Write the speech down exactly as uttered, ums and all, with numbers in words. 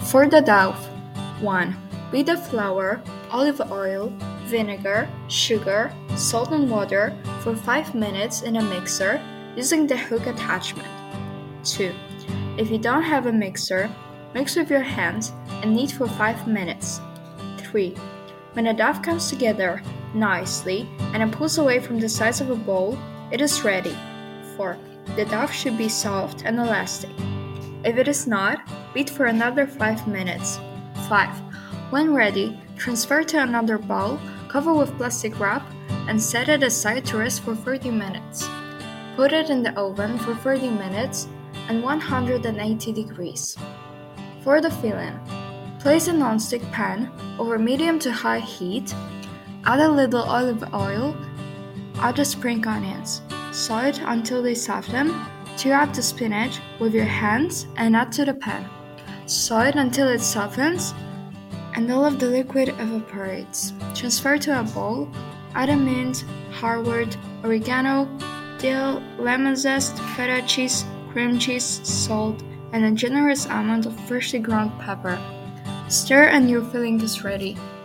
For the dough, one. Beat the flour, olive oil, vinegar, sugar, salt and water for five minutes in a mixer using the hook attachment. two. If you don't have a mixer, mix with your hands and knead for five minutes. three. When the dough comes together nicely and it pulls away from the sides of a bowl, it is ready. four. The dough should be soft and elastic. If it is not, beat for another five minutes. five. When ready, transfer to another bowl, cover with plastic wrap, and set it aside to rest for thirty minutes. Put it in the oven for thirty minutes at one hundred eighty degrees. For the filling, place a non-stick pan over medium to high heat, add a little olive oil, add the spring onions, saute it until they soften, tear out the spinach with your hands and add to the pan. Saute it until it softens and all of the liquid evaporates. Transfer to a bowl, add a mint, harvard, oregano, dill, lemon zest, feta cheese, cream cheese, salt, and a generous amount of freshly ground pepper. Stir and your filling is ready.